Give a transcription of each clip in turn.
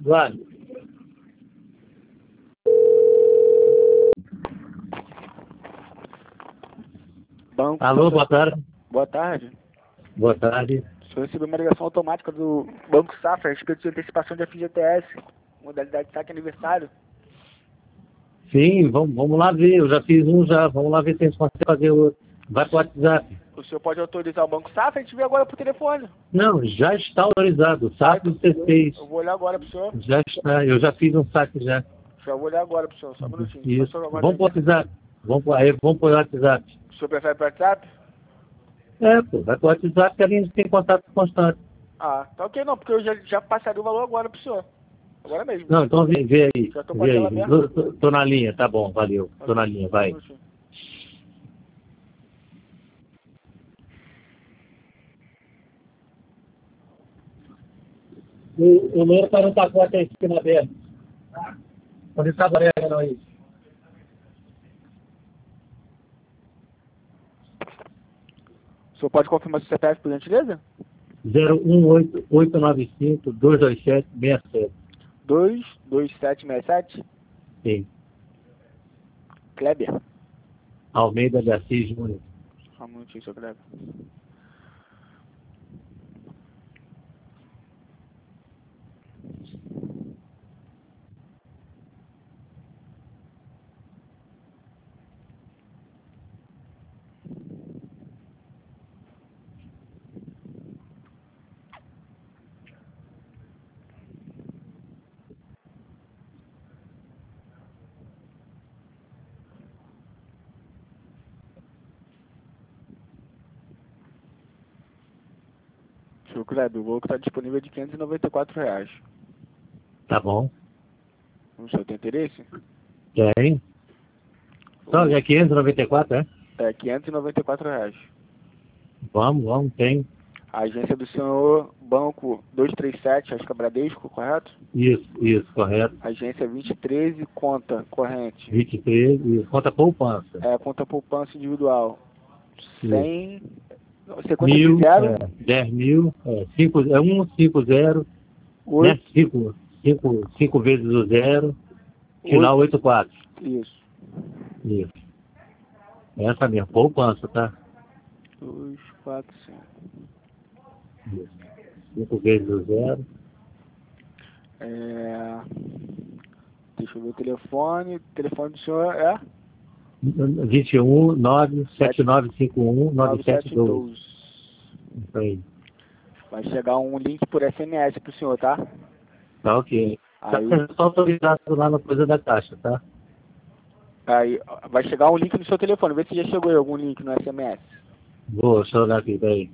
Vale. Banco. Alô, boa tarde. Boa tarde. Boa tarde. O senhor recebeu uma ligação automática do Banco Safra a respeito de antecipação de FGTS, modalidade saque aniversário. Sim, vamos lá ver. Eu já fiz um já. Vamos lá ver se a gente consegue fazer outro. Vai pro WhatsApp. O senhor pode autorizar o Banco Safra? A gente vê agora por telefone. Não, já está autorizado. Saque do C6. Eu vou olhar agora pro senhor. Já está. Eu já fiz um saque já. Já vou olhar agora pro senhor, só um minutinho. Isso. Só Vamos pro WhatsApp. Vamos pro WhatsApp. O senhor prefere pro WhatsApp? É, pô. Vai pro WhatsApp que a gente tem contato constante. Ah, tá ok não, porque eu já passaria o valor agora pro senhor. Agora mesmo. Não, então vê aí. Já tô com a Vê tela aí. aberta. Tô na linha, tá bom, valeu. Tô na linha, vai. Só um minutinho. O louro tá no pacote aí, aqui na aberta. Onde está a barriga, não aí? O senhor pode confirmar seu CPF, por gentileza? 018-895-227-67. 22767? Sim. Kleber? Almeida de Assis Júnior. Só um minutinho, seu Kleber. Seu Kleber, o voo que está disponível é de R$ 594. Tá bom. O senhor tem interesse? Tem. Só é 594, é? É, R$ 594. Vamos, tem. A agência do senhor, banco 237, acho que é Bradesco, correto? Isso, correto. Agência 2013, conta corrente. 23, isso. Conta poupança. É, conta poupança individual. 100, sequência de Mil, 0, 10 mil, 150, né? 5 vezes o 0, final 84. Isso. Isso. Essa mesmo, poupança, tá? 2, 4, 5. Isso. 5 vezes o 0. Deixa eu ver o telefone. O telefone do senhor é? 21 97951 9712. 9712. Isso aí. Vai chegar um link por SMS pro senhor, tá? Tá ok. Aí, Tá só autorizado lá na coisa da caixa, tá? aí vai chegar um link no seu telefone. Vê se já chegou aí algum link no SMS. Deixa eu olhar aqui, peraí.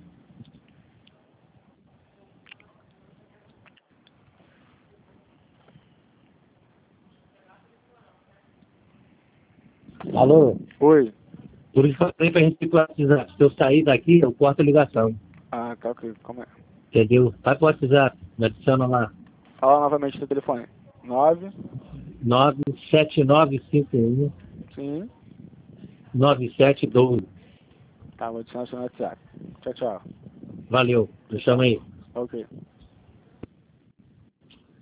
Alô? Oi. Por isso que eu falei pra gente ir pro WhatsApp. Se eu sair daqui, eu corto a ligação. Ah, tá ok. Como é? Entendeu? Vai pro WhatsApp, me adiciona lá. Fala novamente seu telefone. 9. 97951 Sim. 9712. Tá, vou adicionar o seu no WhatsApp. Tchau, tchau. Valeu, me chama aí. Ok.